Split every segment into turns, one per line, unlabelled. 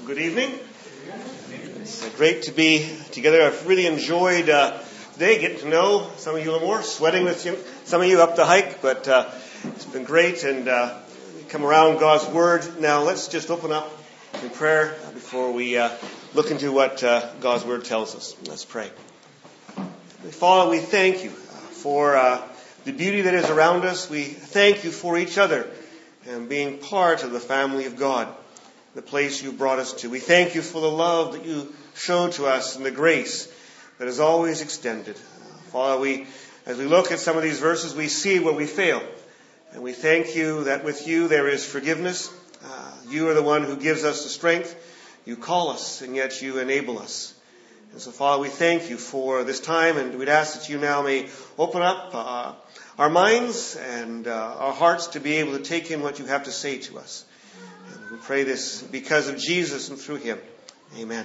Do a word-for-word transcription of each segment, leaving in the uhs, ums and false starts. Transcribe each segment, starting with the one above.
Good evening. It's great to be together. I've really enjoyed uh, today, getting to know some of you a little more, sweating with you, some of you up the hike, but uh, it's been great, and uh, we come around God's Word. Now let's just open up in prayer before we uh, look into what uh, God's Word tells us. Let's pray. Father, we thank you for uh, the beauty that is around us. We thank you for each other and being part of the family of God, the place you brought us to. We thank you for the love that you showed to us and the grace that is always extended. Father, we, as we look at some of these verses, we see where we fail. And we thank you that with you there is forgiveness. Uh, you are the one who gives us the strength. You call us, and yet you enable us. And so, Father, we thank you for this time, and we'd ask that you now may open up uh, our minds and uh, our hearts to be able to take in what you have to say to us. We pray this because of Jesus and through him. Amen.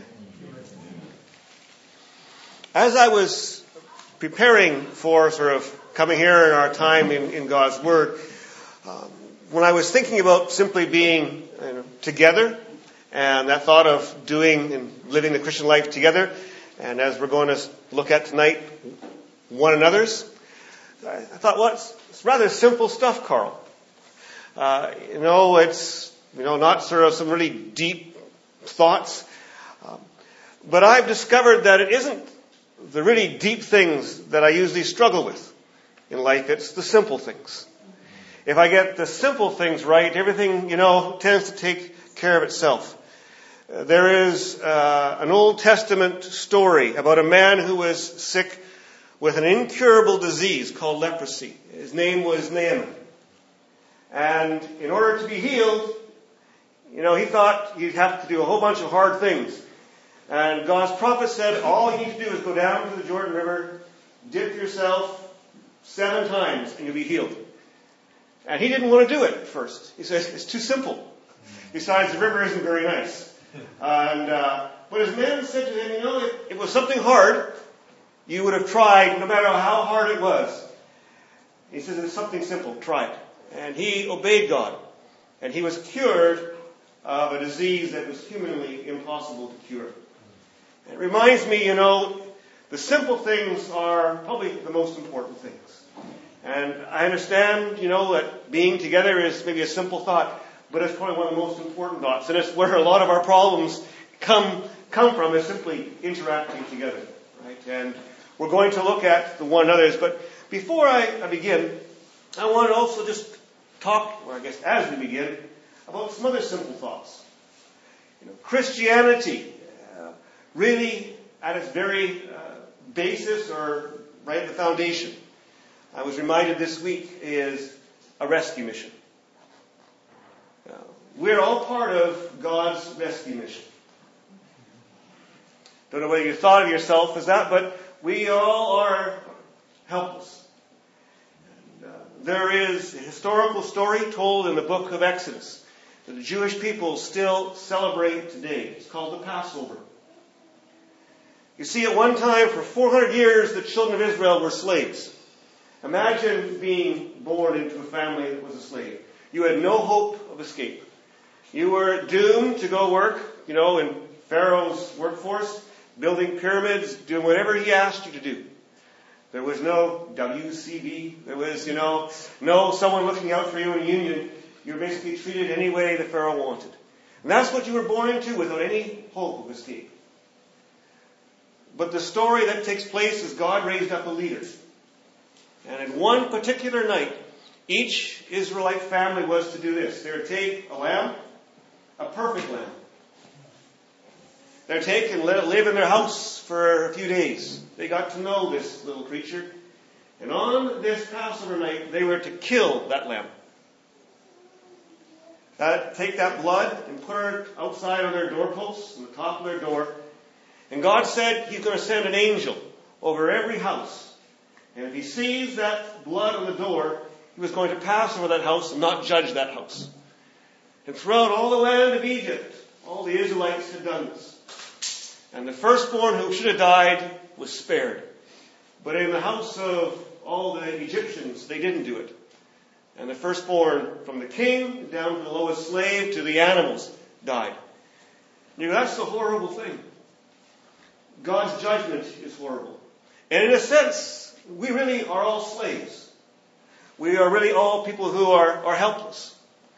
As I was preparing for sort of coming here in our time in, in God's Word, um, when I was thinking about simply being you know, together, and that thought of doing and living the Christian life together, and as we're going to look at tonight, one another's, I thought, well, it's, it's rather simple stuff, Carl. Uh, you know, it's You know, not sort of some really deep thoughts. Um, but I've discovered that it isn't the really deep things that I usually struggle with in life. It's the simple things. If I get the simple things right, everything, you know, tends to take care of itself. Uh, there is uh, an Old Testament story about a man who was sick with an incurable disease called leprosy. His name was Naaman. And in order to be healed, You know, he thought he'd have to do a whole bunch of hard things. And God's prophet said, all you need to do is go down to the Jordan River, dip yourself seven times, and you'll be healed. And he didn't want to do it at first. He said, it's too simple. Besides, the river isn't very nice. And uh, but his men said to him, you know, if it was something hard, you would have tried, no matter how hard it was. He says, it's something simple, try it. And he obeyed God. And he was cured of a disease that was humanly impossible to cure. It reminds me, you know, the simple things are probably the most important things. And I understand, you know, that being together is maybe a simple thought, but it's probably one of the most important thoughts. And it's where a lot of our problems come come from, is simply interacting together, right? And we're going to look at the one another's. But before I, I begin, I want to also just talk, or I guess as we begin, about some other simple thoughts. You know, Christianity, uh, really at its very uh, basis, or right at the foundation, I was reminded this week, is a rescue mission. Uh, we're all part of God's rescue mission. Don't know whether you thought of yourself as that, but we all are helpless. And, uh, there is a historical story told in the book of Exodus that the Jewish people still celebrate today. It's called the Passover. You see, at one time, for four hundred years, the children of Israel were slaves. Imagine being born into a family that was a slave. You had no hope of escape. You were doomed to go work, you know, in Pharaoh's workforce, building pyramids, doing whatever he asked you to do. There was no W C B. There was, you know, no someone looking out for you in a union. You were basically treated any way the Pharaoh wanted. And that's what you were born into, without any hope of escape. But the story that takes place is God raised up a leader. And in one particular night, each Israelite family was to do this. They would take a lamb, a perfect lamb. They would take and let it live in their house for a few days. They got to know this little creature. And on this Passover night, they were to kill that lamb. Uh, take that blood and put it outside on their doorposts, on the top of their door. And God said he's going to send an angel over every house. And if he sees that blood on the door, he was going to pass over that house and not judge that house. And throughout all the land of Egypt, all the Israelites had done this. And the firstborn who should have died was spared. But in the house of all the Egyptians, they didn't do it. And the firstborn, from the king down to the lowest slave to the animals, died. You know, that's the horrible thing. God's judgment is horrible. And in a sense, we really are all slaves. We are really all people who are, are helpless.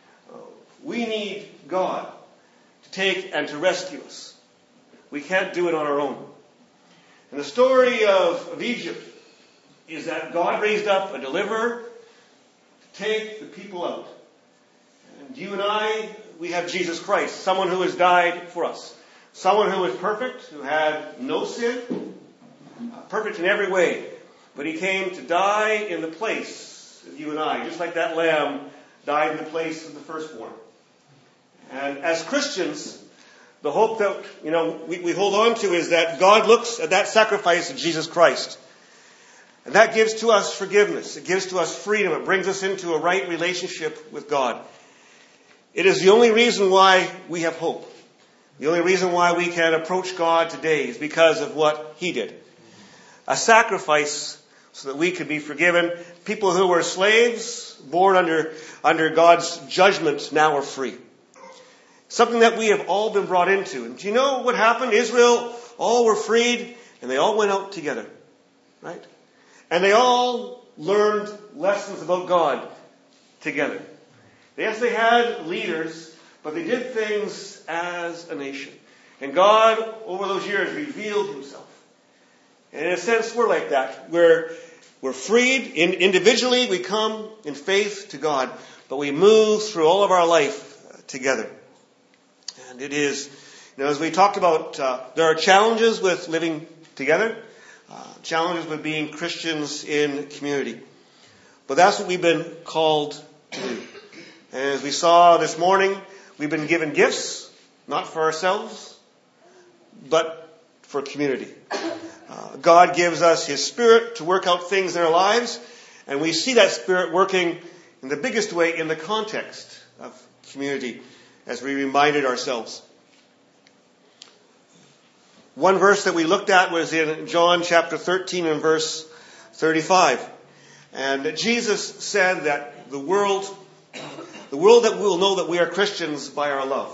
We need God to take and to rescue us. We can't do it on our own. And the story of, of Egypt is that God raised up a deliverer to take the people out. And you and I, we have Jesus Christ, someone who has died for us. Someone who was perfect, who had no sin, uh, perfect in every way. But he came to die in the place of you and I, just like that lamb died in the place of the firstborn. And as Christians, the hope that, you know, we, we hold on to is that God looks at that sacrifice of Jesus Christ. And that gives to us forgiveness. It gives to us freedom. It brings us into a right relationship with God. It is the only reason why we have hope. The only reason why we can approach God today is because of what He did. A sacrifice so that we could be forgiven. People who were slaves, born under, under God's judgment, now are free. Something that we have all been brought into. And do you know what happened? Israel, all were freed, and they all went out together. Right? And they all learned lessons about God together. Yes, they had leaders, but they did things as a nation. And God, over those years, revealed Himself. And in a sense, we're like that. We're, we're freed. In, individually, we come in faith to God, but we move through all of our life together. And it is, you know, as we talked about, uh, there are challenges with living together, uh, challenges with being Christians in community. But that's what we've been called to do. And as we saw this morning, we've been given gifts, not for ourselves, but for community. Uh, God gives us His Spirit to work out things in our lives, and we see that Spirit working in the biggest way in the context of community, as we reminded ourselves. One verse that we looked at was in John chapter thirteen and verse thirty-five. And Jesus said that the world, the world that will know that we are Christians by our love.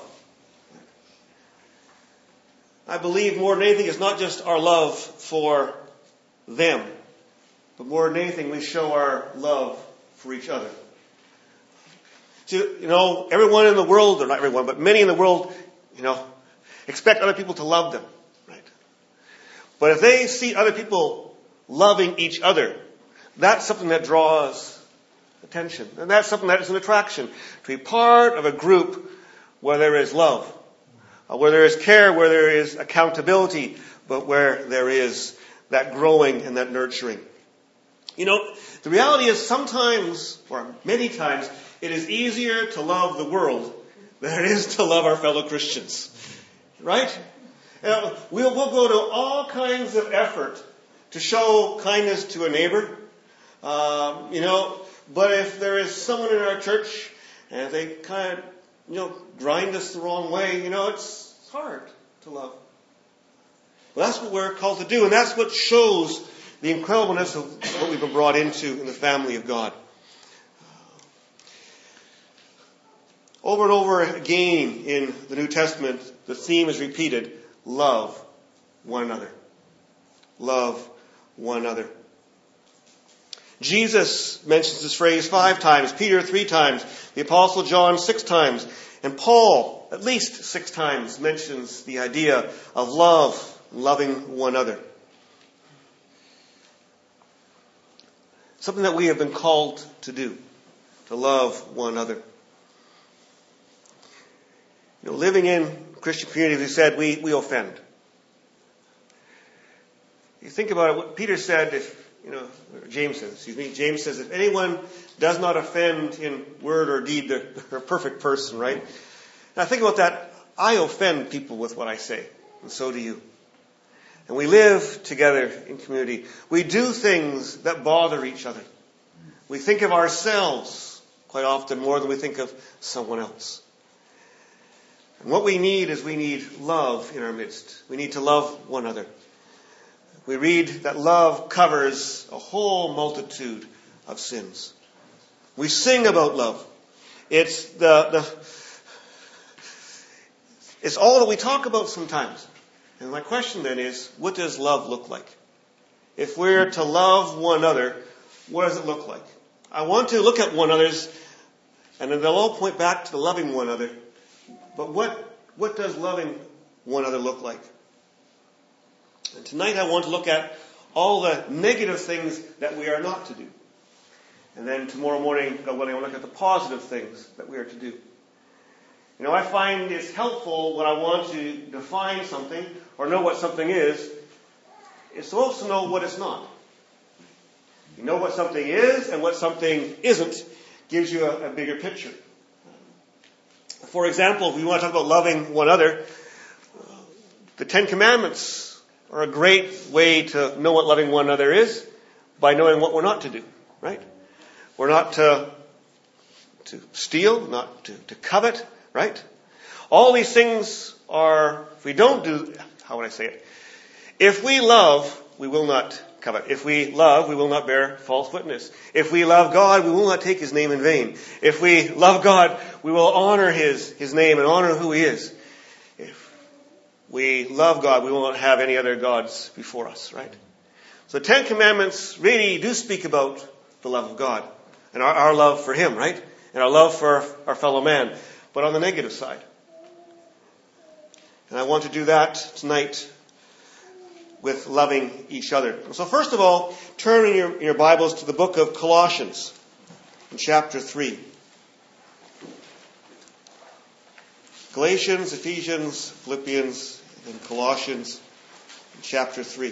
I believe more than anything it's not just our love for them, but more than anything we show our love for each other. So, you know, everyone in the world, or not everyone, but many in the world, you know, expect other people to love them, right? But if they see other people loving each other, that's something that draws attention. And that's something that is an attraction. To be part of a group where there is love, where there is care, where there is accountability, but where there is that growing and that nurturing. You know, the reality is sometimes, or many times, it is easier to love the world than it is to love our fellow Christians. Right? You know, we'll, we'll go to all kinds of effort to show kindness to a neighbor. Um, you know, but if there is someone in our church and they kind of, you know, grind us the wrong way, you know, it's hard to love. Well, that's what we're called to do, and that's what shows the incredibleness of what we've been brought into in the family of God. Over and over again in the New Testament, the theme is repeated: love one another. Love one another. Jesus mentions this phrase five times, Peter three times, the Apostle John six times, and Paul at least six times mentions the idea of love, loving one another. Something that we have been called to do, to love one another. You know, living in Christian community, as we said, we, we offend. You think about it, what Peter said, if, you know, or James says, excuse me, James says, if anyone does not offend in word or deed, they're, they're a perfect person, right? And I think about that, I offend people with what I say, and so do you. And we live together in community. We do things that bother each other. We think of ourselves quite often more than we think of someone else. And what we need is we need love in our midst. We need to love one another. We read that love covers a whole multitude of sins. We sing about love. It's the, the It's all that we talk about sometimes. And my question then is, what does love look like? If we're to love one another, what does it look like? I want to look at one another's, and then they'll all point back to the loving one another. But what, what does loving one another look like? And tonight I want to look at all the negative things that we are not to do. And then tomorrow morning, God willing, I want to look at the positive things that we are to do. You know, I find it's helpful when I want to define something or know what something is, is to also know what it's not. You know what something is and what something isn't gives you a, a bigger picture. For example, if we want to talk about loving one another, the Ten Commandments are a great way to know what loving one another is by knowing what we're not to do, right? We're not to, to steal, not to, to covet, right? All these things are, if we don't do, how would I say it? If we love, we will not covet. If we love, we will not bear false witness. If we love God, we will not take His name in vain. If we love God, we will honor His, His name and honor who He is. If we love God, we will not have any other gods before us, right? So the Ten Commandments really do speak about the love of God and our, our love for Him, right? And our love for our fellow man, but on the negative side. And I want to do that tonight with loving each other. So first of all, turn in your, in your Bibles to the book of Colossians, in chapter three. Galatians, Ephesians, Philippians, and Colossians, in chapter three.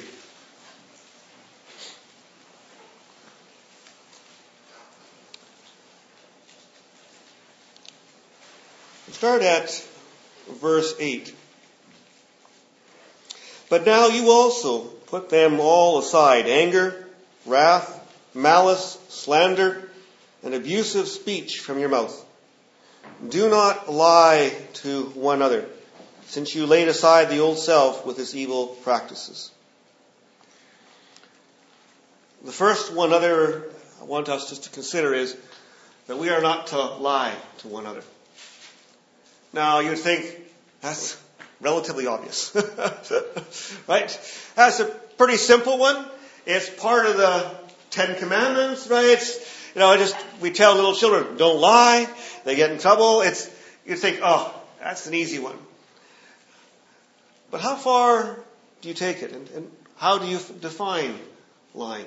Start at verse eight. But now you also put them all aside, anger, wrath, malice, slander, and abusive speech from your mouth. Do not lie to one another, since you laid aside the old self with its evil practices. The first one other I want us just to consider is that we are not to lie to one another. Now, you would think, that's relatively obvious. Right? That's a pretty simple one. It's part of the Ten Commandments, right? It's, you know, just, we tell little children, don't lie. They get in trouble. It's, you think, oh, that's an easy one. But how far do you take it? And, and how do you f- define lying?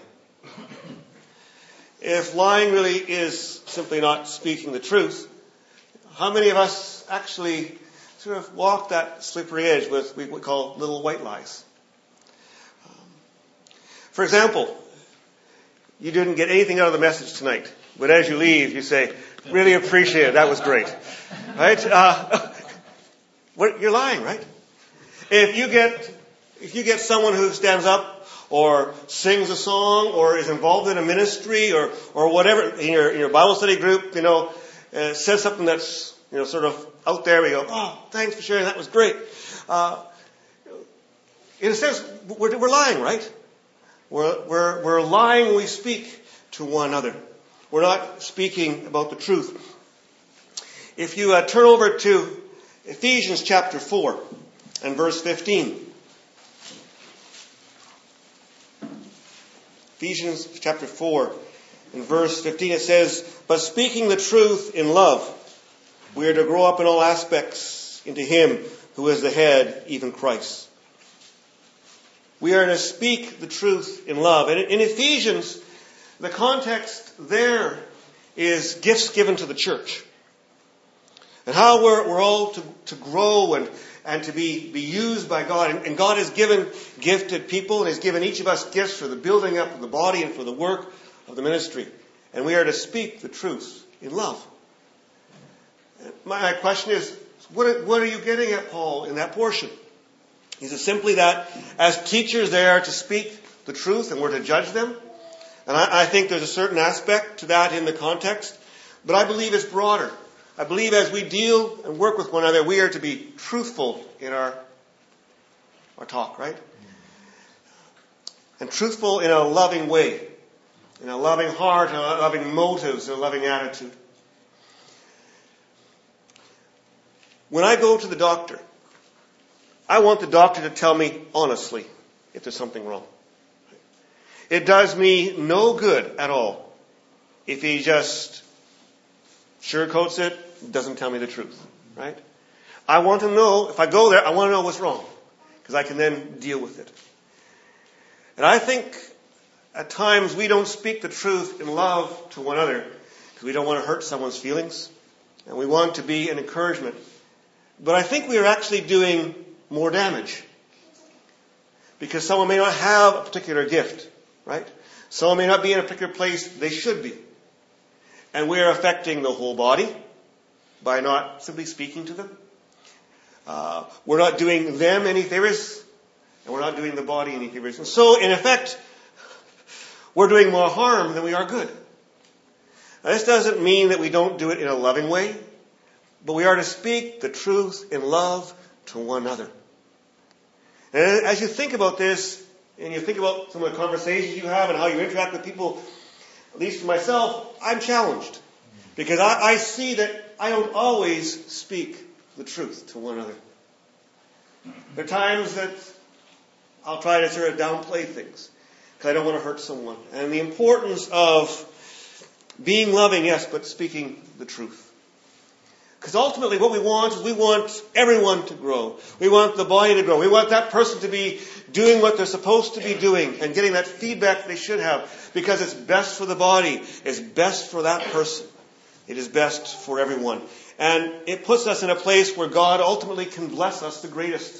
If lying really is simply not speaking the truth, how many of us actually sort of walk that slippery edge with what we call little white lies? Um, for example, you didn't get anything out of the message tonight, but as you leave, you say, really appreciate it, that was great. Right? Uh, what, you're lying, right? If you get, if you get someone who stands up or sings a song or is involved in a ministry or, or whatever in your, in your Bible study group, you know, uh, says something that's, you know, sort of out there, we go, oh, thanks for sharing, that was great. Uh, in a sense, we're, we're lying, right? We're, we're, we're lying when we speak to one another. We're not speaking about the truth. If you uh, turn over to Ephesians chapter four and verse fifteen. Ephesians chapter four and verse fifteen, it says, but speaking the truth in love, we are to grow up in all aspects into Him who is the head, even Christ. We are to speak the truth in love. And in Ephesians, the context there is gifts given to the church. And how we're, we're all to, to grow and, and to be, be used by God. And, and God has given gifted people and has given each of us gifts for the building up of the body and for the work of the ministry. And we are to speak the truth in love. My question is, what, what are you getting at, Paul, in that portion? Is it simply that as teachers they are to speak the truth and we're to judge them? And I, I think there's a certain aspect to that in the context. But I believe it's broader. I believe as we deal and work with one another, we are to be truthful in our, our talk, right? And truthful in a loving way. In a loving heart, in a loving motives, in a loving attitude. When I go to the doctor, I want the doctor to tell me honestly if there's something wrong. It does me no good at all if he just sugarcoats it, doesn't tell me the truth, right? I want to know, if I go there, I want to know what's wrong, because I can then deal with it. And I think at times we don't speak the truth in love to one another because we don't want to hurt someone's feelings, and we want to be an encouragement. But I think we are actually doing more damage, because someone may not have a particular gift, right? Someone may not be in a particular place they should be. And we are affecting the whole body by not simply speaking to them. Uh, we're not doing them any favors, and we're not doing the body any favors. And so, in effect, we're doing more harm than we are good. Now, this doesn't mean that we don't do it in a loving way, but we are to speak the truth in love to one another. And as you think about this, and you think about some of the conversations you have and how you interact with people, at least for myself, I'm challenged. Because I, I see that I don't always speak the truth to one another. There are times that I'll try to sort of downplay things because I don't want to hurt someone. And the importance of being loving, yes, but speaking the truth. Because ultimately what we want is we want everyone to grow. We want the body to grow. We want that person to be doing what they're supposed to be doing and getting that feedback they should have, because it's best for the body. It's best for that person. It is best for everyone. And it puts us in a place where God ultimately can bless us the greatest.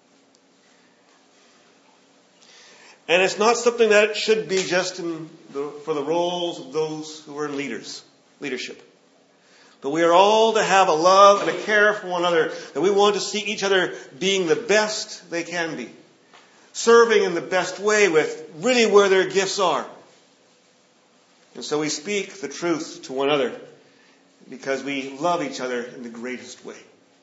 And it's not something that should be just in the, for the roles of those who are in leaders, leadership. But we are all to have a love and a care for one another, that we want to see each other being the best they can be. Serving in the best way with really where their gifts are. And so we speak the truth to one another because we love each other in the greatest way.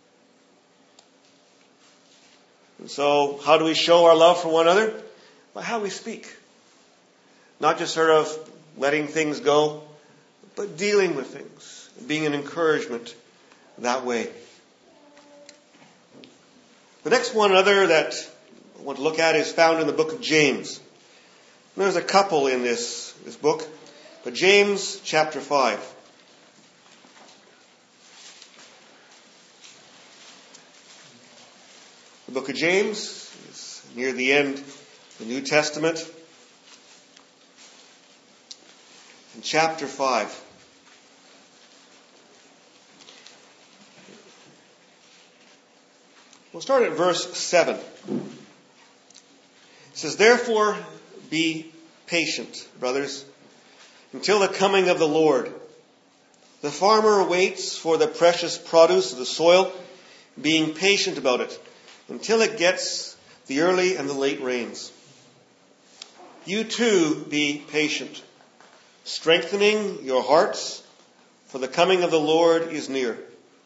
And so how do we show our love for one another? By how we speak. Not just sort of letting things go, but dealing with things. Being an encouragement that way. The next one another that I want to look at is found in the book of James. And there's a couple in this, this book. But James chapter five. The book of James is near the end of the New Testament. In chapter five. We'll start at verse seven. It says, "Therefore be patient, brothers, until the coming of the Lord. The farmer waits for the precious produce of the soil, being patient about it, until it gets the early and the late rains. You too be patient, strengthening your hearts, for the coming of the Lord is near.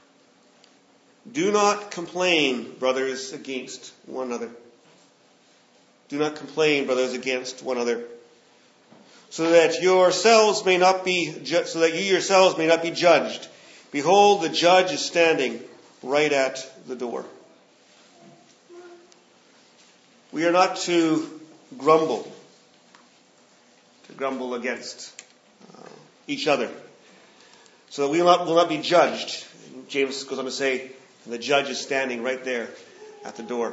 Do not complain, brothers, against one another. Do not complain, brothers, against one another, so that yourselves may not be ju- so that you yourselves may not be judged. Behold, the judge is standing right at the door." We are not to grumble, to grumble against uh, each other, so that we will not, will not be judged. And James goes on to say, and the judge is standing right there at the door.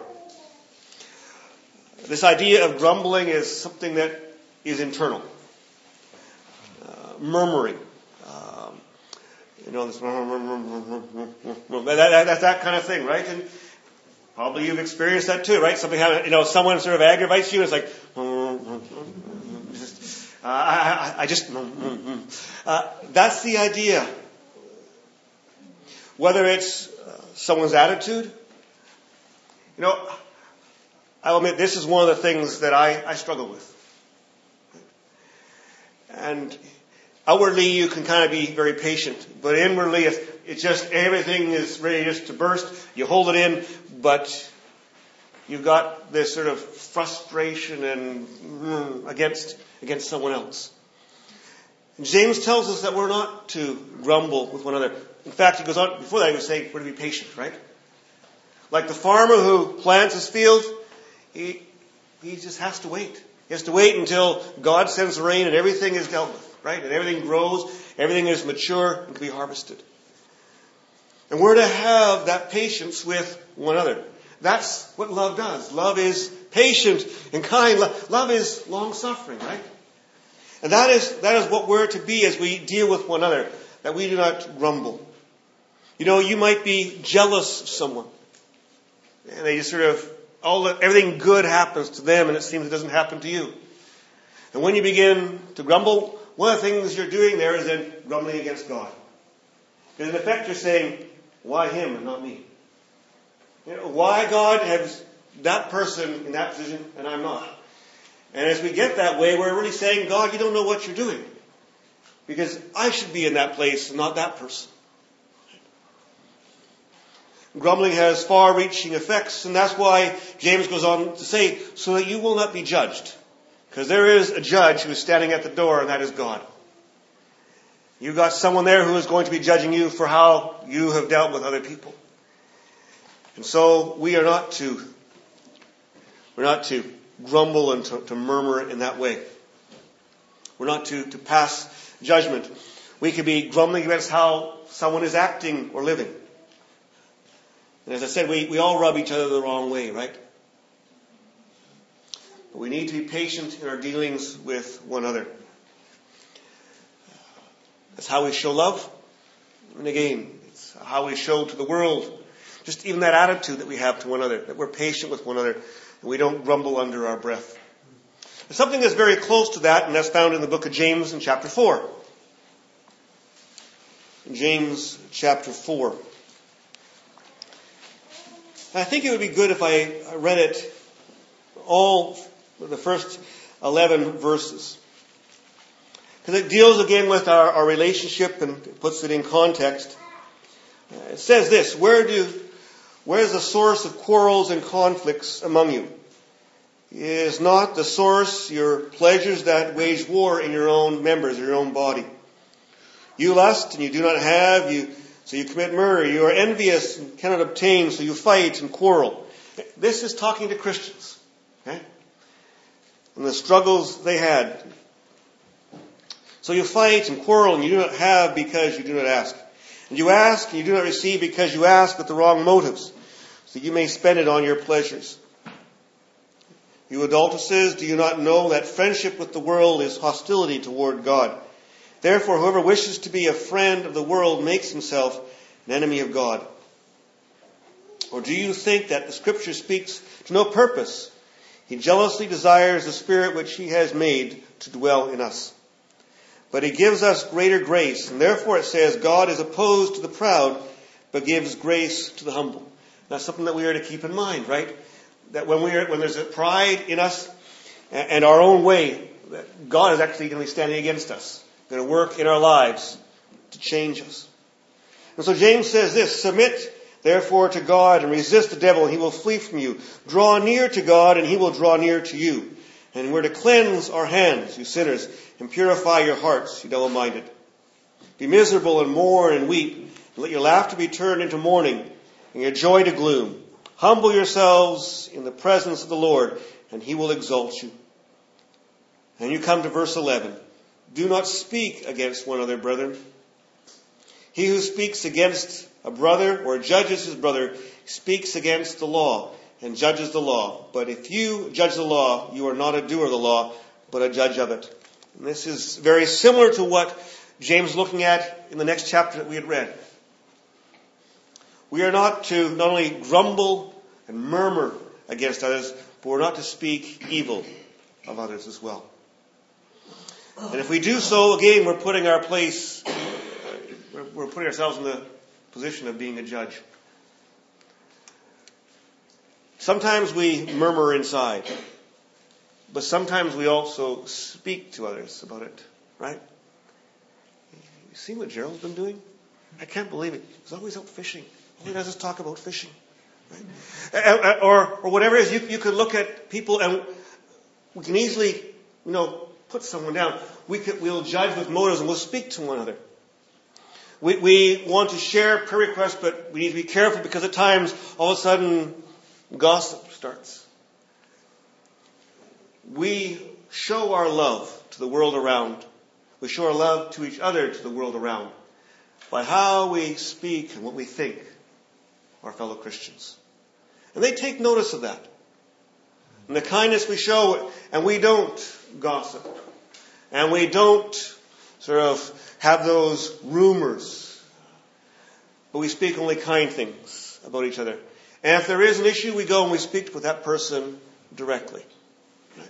This idea of grumbling is something that is internal. Uh, murmuring. Um, you know, this, that, that, that's that kind of thing, right? And probably you've experienced that too, right? Something, you know, someone sort of aggravates you, and it's like, uh, I, I just, uh, that's the idea. Whether it's uh, someone's attitude, you know, I'll admit this is one of the things that I, I struggle with. And outwardly you can kind of be very patient, but inwardly it's, it's just everything is ready just to burst. You hold it in, but you've got this sort of frustration and mm, against against someone else. And James tells us that we're not to grumble with one another. In fact, he goes on before that. He was saying we're to be patient, right? Like the farmer who plants his field, he, he just has to wait. He has to wait until God sends the rain and everything is dealt with, right? And everything grows, everything is mature and can be harvested. And we're to have that patience with one another. That's what love does. Love is patient and kind. Love is long-suffering, right? And that is, that is what we're to be as we deal with one another, that we do not grumble. You know, you might be jealous of someone. And they just sort of, all the, everything good happens to them and it seems it doesn't happen to you. And when you begin to grumble, one of the things you're doing there is then grumbling against God. Because in effect you're saying, why him and not me? You know, why God has that person in that position and I'm not? And as we get that way, we're really saying, God, you don't know what you're doing. Because I should be in that place and not that person. Grumbling has far-reaching effects, and that's why James goes on to say, so that you will not be judged. Because there is a judge who is standing at the door, and that is God. You've got someone there who is going to be judging you for how you have dealt with other people. And so we are not to, we're not to grumble and to, to murmur in that way. We're not to, to pass judgment. We could be grumbling against how someone is acting or living. And as I said, we, we all rub each other the wrong way, right? But we need to be patient in our dealings with one another. That's how we show love. And again, it's how we show to the world just even that attitude that we have to one another, that we're patient with one another, and we don't grumble under our breath. There's something that's very close to that, and that's found in the book of James in chapter four. In James chapter four. I think it would be good if I read it all, the first eleven verses. Because it deals again with our, our relationship and puts it in context. It says this, where do, where is the source of quarrels and conflicts among you? Is not the source your pleasures that wage war in your own members, your own body? You lust and you do not have, you so you commit murder. You are envious and cannot obtain, so you fight and quarrel. This is talking to Christians. Okay? And the struggles they had. So you fight and quarrel and you do not have because you do not ask. And you ask and you do not receive because you ask with the wrong motives, so you may spend it on your pleasures. You adulteresses, do you not know that friendship with the world is hostility toward God? Therefore, whoever wishes to be a friend of the world makes himself an enemy of God. Or do you think that the Scripture speaks to no purpose? He jealously desires the Spirit which He has made to dwell in us. But He gives us greater grace, and therefore it says, God is opposed to the proud, but gives grace to the humble. That's something that we are to keep in mind, right? That when we are, when there's a pride in us and our own way, that God is actually going to be standing against us. Going to work in our lives to change us. And so James says this, submit therefore to God and resist the devil and he will flee from you. Draw near to God and he will draw near to you. And we're to cleanse our hands, you sinners, and purify your hearts, you double-minded. Be miserable and mourn and weep. And let your laughter be turned into mourning and your joy to gloom. Humble yourselves in the presence of the Lord and he will exalt you. And you come to verse eleven. Do not speak against one another, brethren. He who speaks against a brother or judges his brother speaks against the law and judges the law. But if you judge the law, you are not a doer of the law, but a judge of it. And this is very similar to what James is looking at in the next chapter that we had read. We are not to not only grumble and murmur against others, but we're not to speak evil of others as well. And if we do so, again, we're putting our place, we're putting ourselves in the position of being a judge. Sometimes we murmur inside, but sometimes we also speak to others about it, right? You see what Gerald's been doing? I can't believe it. He's always out fishing. All he does is talk about fishing, right? Or, or whatever it is, you, you could look at people and we can easily, you know, put someone down. We could, we'll judge with motives and we'll speak to one another. We, we want to share prayer requests, but we need to be careful because at times, all of a sudden, gossip starts. We show our love to the world around. We show our love to each other, to the world around, by how we speak and what we think of our fellow Christians. And they take notice of that. And the kindness we show, and we don't gossip. And we don't sort of have those rumors. But we speak only kind things about each other. And if there is an issue, we go and we speak with that person directly. Right?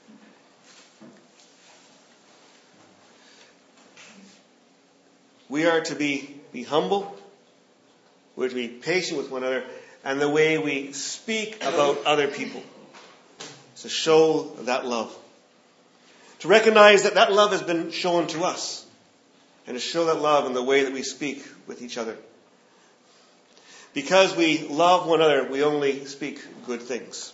We are to be, be humble. We're to be patient with one another. And the way we speak about other people is to show that love. To recognize that that love has been shown to us. And to show that love in the way that we speak with each other. Because we love one another, we only speak good things.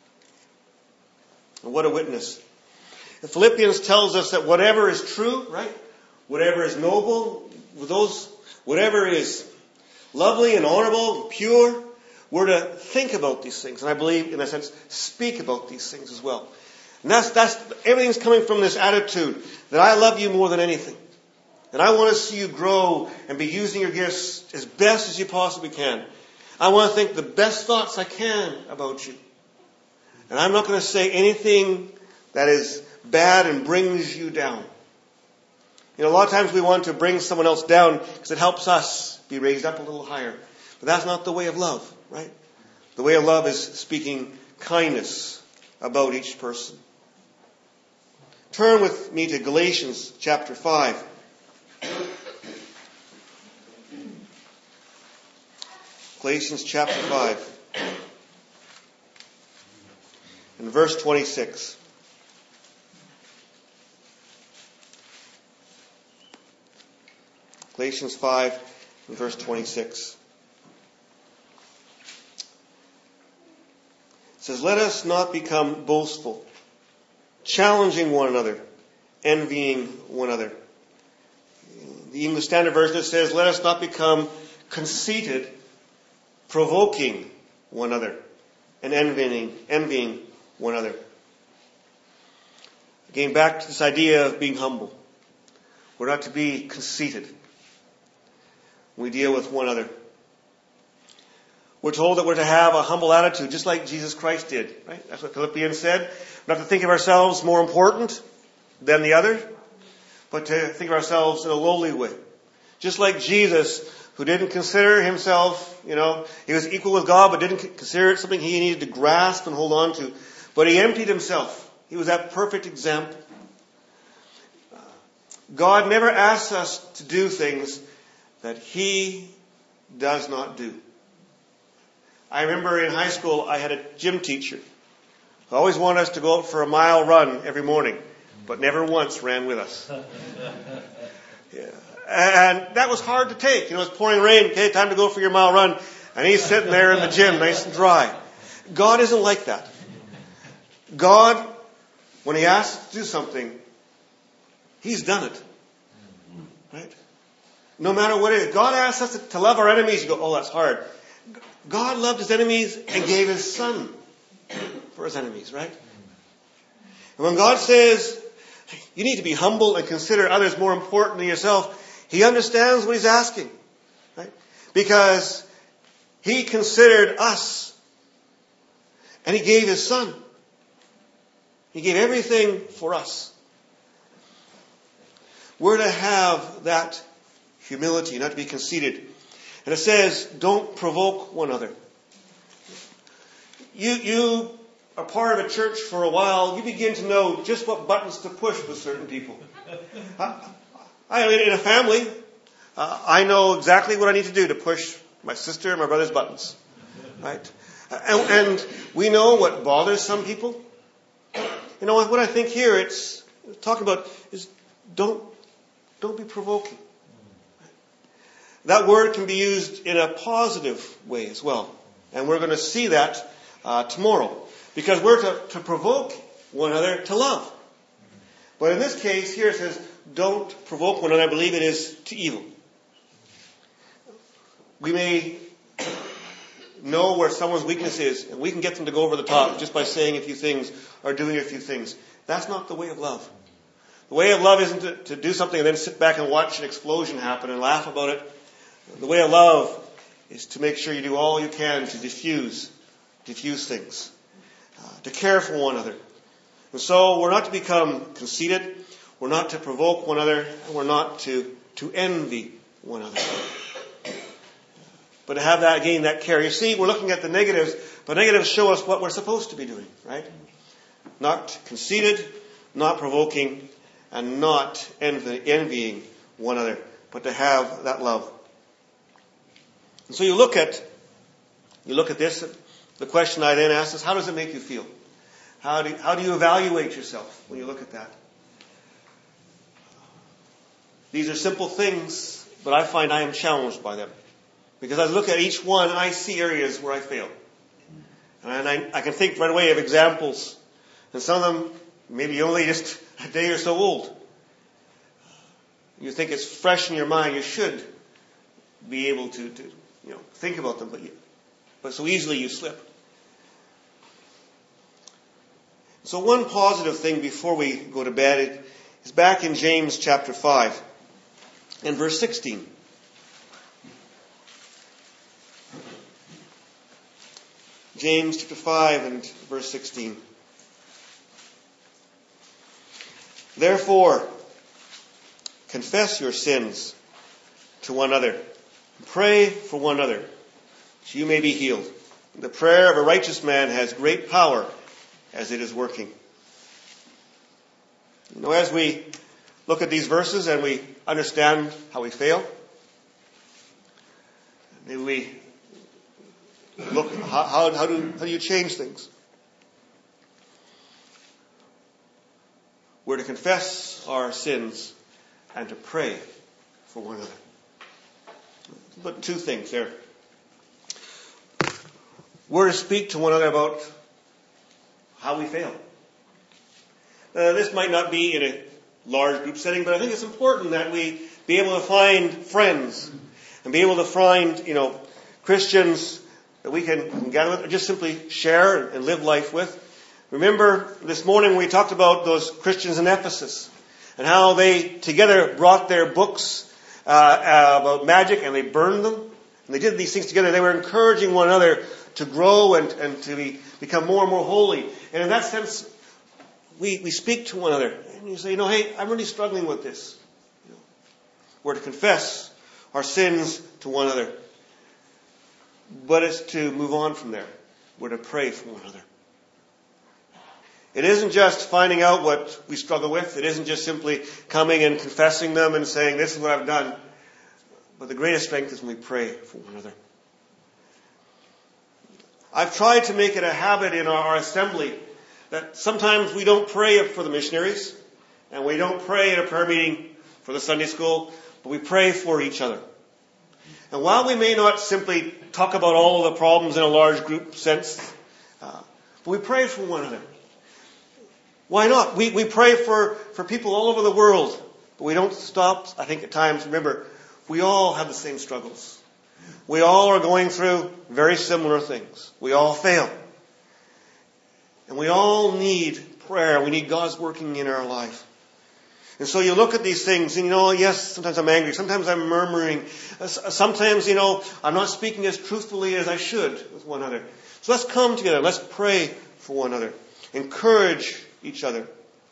And what a witness. The Philippians tells us that whatever is true, right? Whatever is noble, those, whatever is lovely and honorable, and pure, we're to think about these things. And I believe, in a sense, speak about these things as well. And that's, that's, everything's coming from this attitude that I love you more than anything. And I want to see you grow and be using your gifts as best as you possibly can. I want to think the best thoughts I can about you. And I'm not going to say anything that is bad and brings you down. You know, a lot of times we want to bring someone else down because it helps us be raised up a little higher. But that's not the way of love, right? The way of love is speaking kindness about each person. Turn with me to Galatians chapter five. Galatians chapter five. And verse twenty-six. Galatians five and verse twenty-six. It says, "Let us not become boastful, challenging one another, envying one another." The English Standard Version says, "Let us not become conceited, provoking one another, and envying, envying one another." Again, back to this idea of being humble. We're not to be conceited when we deal with one another. We're told that we're to have a humble attitude, just like Jesus Christ did. Right? That's what Philippians said. Not to think of ourselves more important than the other, but to think of ourselves in a lowly way. Just like Jesus, who didn't consider himself, you know, he was equal with God, but didn't consider it something he needed to grasp and hold on to. But he emptied himself. He was that perfect example. God never asks us to do things that he does not do. I remember in high school, I had a gym teacher who always wanted us to go out for a mile run every morning, but never once ran with us. Yeah. And that was hard to take. You know, it's pouring rain. Okay, time to go for your mile run. And he's sitting there in the gym, nice and dry. God isn't like that. God, when he asks us to do something, he's done it. Right? No matter what it is. God asks us to love our enemies. You go, oh, that's hard. God loved his enemies and gave his son for his enemies, right? And when God says, you need to be humble and consider others more important than yourself, he understands what he's asking, right? Because he considered us and he gave his son. He gave everything for us. We're to have that humility, not to be conceited. And it says, don't provoke one another. You, you are part of a church for a while, you begin to know just what buttons to push with certain people. I, I in a family, uh, I know exactly what I need to do to push my sister and my brother's buttons. Right? And, and we know what bothers some people. You know, what I think here it's talking about is don't, don't be provoking. That word can be used in a positive way as well. And we're going to see that uh, tomorrow. Because we're to, to provoke one another to love. But in this case, here it says, don't provoke one another. I believe it is to evil. we may know where someone's weakness is, and we can get them to go over the top just by saying a few things or doing a few things. That's not the way of love. The way of love isn't to, to do something and then sit back and watch an explosion happen and laugh about it. The way of love is to make sure you do all you can to diffuse, diffuse things, uh, to care for one another. And so we're not to become conceited, we're not to provoke one another, and we're not to, to envy one another. But to have that, again, that care. You see, we're looking at the negatives, but negatives show us what we're supposed to be doing, right? Not conceited, not provoking, and not envy, envying one another, but to have that love. And so you look at, you look at this. The question I then ask is, how does it make you feel? How do, how do you evaluate yourself when you look at that? These are simple things, but I find I am challenged by them. Because I look at each one, I see areas where I fail. And I, I can think right away of examples. And some of them maybe only just a day or so old. You think it's fresh in your mind. You should be able to, to you know, think about them. But, you, but so easily you slip. So one positive thing before we go to bed is back in James chapter five and verse sixteen. James chapter five and verse sixteen. Therefore, confess your sins to one another. Pray for one another, so you may be healed. The prayer of a righteous man has great power as it is working. You know, as we look at these verses and we understand how we fail, maybe we look, how, how, how, do, how do you change things? We're to confess our sins and to pray for one another. But two things there. We're to speak to one another about how we fail. Uh, this might not be in a large group setting, but I think it's important that we be able to find friends and be able to find, you know, Christians that we can, can gather with, or just simply share and live life with. Remember this morning we talked about those Christians in Ephesus and how they together brought their books uh, uh, about magic and they burned them. And they did these things together. They were encouraging one another to grow and, and to be, become more and more holy. And in that sense, we, we speak to one another. And you say, you know, hey, I'm really struggling with this. You know, we're to confess our sins to one another. But it's to move on from there. We're to pray for one another. It isn't just finding out what we struggle with. It isn't just simply coming and confessing them and saying, this is what I've done. But the greatest strength is when we pray for one another. I've tried to make it a habit in our assembly that sometimes we don't pray for the missionaries and we don't pray at a prayer meeting for the Sunday school, but we pray for each other. And while we may not simply talk about all of the problems in a large group sense, uh, but we pray for one another. Why not? We, we pray for, for people all over the world, but we don't stop, I think, at times. Remember, we all have the same struggles. We all are going through very similar things. We all fail. And we all need prayer. We need God's working in our life. And so you look at these things and, you know, yes, sometimes I'm angry. Sometimes I'm murmuring. Sometimes, you know, I'm not speaking as truthfully as I should with one another. So let's come together. Let's pray for one another. Encourage each other.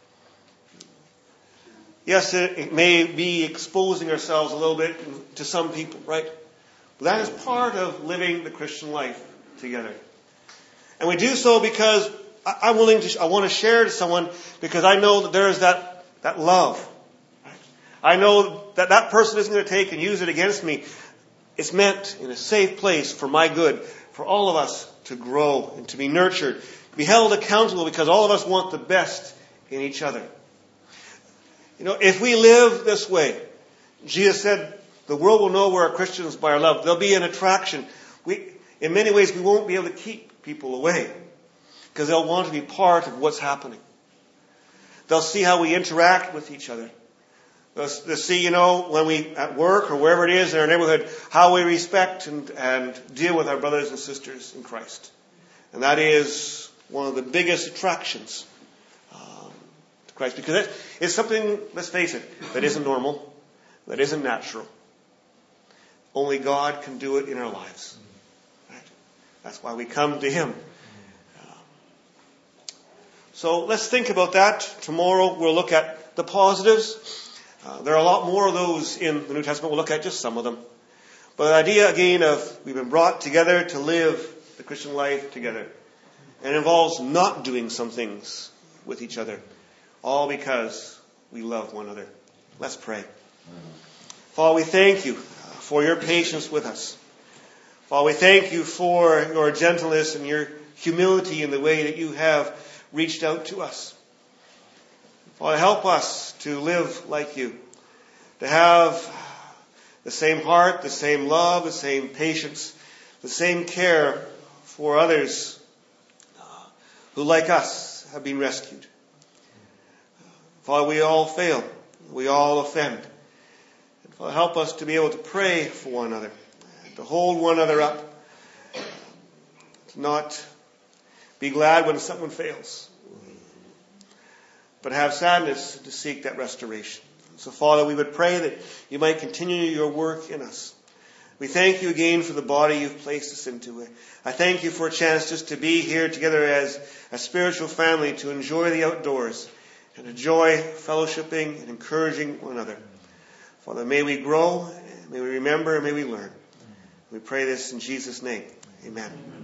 Yes, it may be exposing ourselves a little bit to some people, right? But that is part of living the Christian life together. And we do so because I'm willing to, I want to share to someone because I know that there is that, that love. Right? I know that that person isn't going to take and use it against me. It's meant in a safe place for my good, for all of us to grow and to be nurtured, to be held accountable because all of us want the best in each other. You know, if we live this way, Jesus said, the world will know we're Christians by our love. There'll be an attraction. We, in many ways, we won't be able to keep people away because they'll want to be part of what's happening. They'll see how we interact with each other. Us to see, you know, when we at work or wherever it is in our neighborhood, how we respect and, and deal with our brothers and sisters in Christ. And that is one of the biggest attractions um, to Christ. Because it, it's something, let's face it, that isn't normal, that isn't natural. Only God can do it in our lives. Right? That's why we come to Him. Um, so let's think about that. Tomorrow we'll look at the positives. Uh, there are a lot more of those in the New Testament. We'll look at just some of them. But the idea, again, of we've been brought together to live the Christian life together. And it involves not doing some things with each other. All because we love one another. Let's pray. Father, we thank you for your patience with us. Father, we thank you for your gentleness and your humility in the way that you have reached out to us. Father, help us to live like you, to have the same heart, the same love, the same patience, the same care for others who, like us, have been rescued. Father, we all fail. We all offend. And Father, help us to be able to pray for one another, to hold one another up, to not be glad when someone fails, but have sadness to seek that restoration. So, Father, we would pray that you might continue your work in us. We thank you again for the body you've placed us into. I thank you for a chance just to be here together as a spiritual family, to enjoy the outdoors and enjoy fellowshipping and encouraging one another. Father, may we grow, may we remember, and may we learn. We pray this in Jesus' name. Amen.